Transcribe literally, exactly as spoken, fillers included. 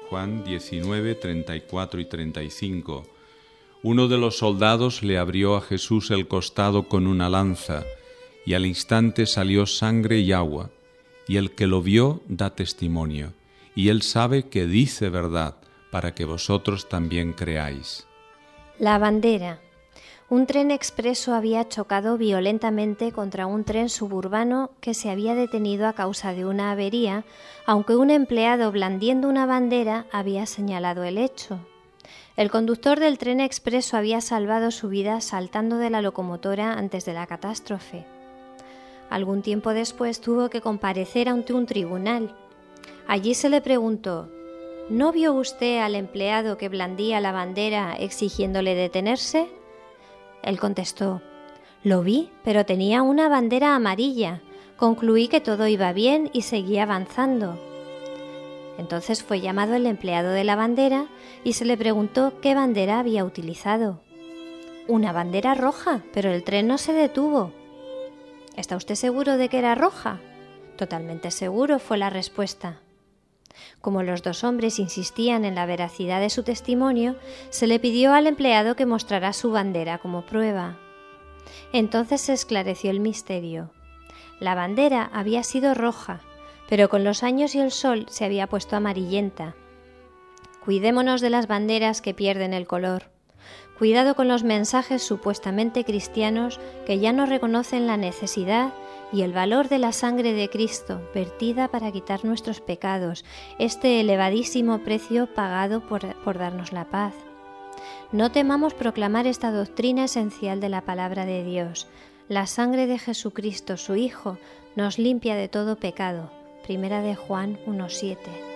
Juan diecinueve, treinta y cuatro y treinta y cinco. Uno de los soldados le abrió a Jesús el costado con una lanza, y al instante salió sangre y agua, y el que lo vio da testimonio, y él sabe que dice verdad, para que vosotros también creáis. La bandera. Un tren expreso había chocado violentamente contra un tren suburbano que se había detenido a causa de una avería, aunque un empleado blandiendo una bandera había señalado el hecho. El conductor del tren expreso había salvado su vida saltando de la locomotora antes de la catástrofe. Algún tiempo después tuvo que comparecer ante un tribunal. Allí se le preguntó: ¿no vio usted al empleado que blandía la bandera exigiéndole detenerse? Él contestó: lo vi, pero tenía una bandera amarilla. Concluí que todo iba bien y seguí avanzando. Entonces fue llamado el empleado de la bandera y se le preguntó qué bandera había utilizado. Una bandera roja, pero el tren no se detuvo. ¿Está usted seguro de que era roja? Totalmente seguro, fue la respuesta. Como los dos hombres insistían en la veracidad de su testimonio, se le pidió al empleado que mostrara su bandera como prueba. Entonces se esclareció el misterio. La bandera había sido roja, pero con los años y el sol se había puesto amarillenta. Cuidémonos de las banderas que pierden el color. Cuidado con los mensajes supuestamente cristianos que ya no reconocen la necesidad y el valor de la sangre de Cristo, vertida para quitar nuestros pecados, este elevadísimo precio pagado por, por darnos la paz. No temamos proclamar esta doctrina esencial de la palabra de Dios. La sangre de Jesucristo, su Hijo, nos limpia de todo pecado. Primera de Juan uno siete.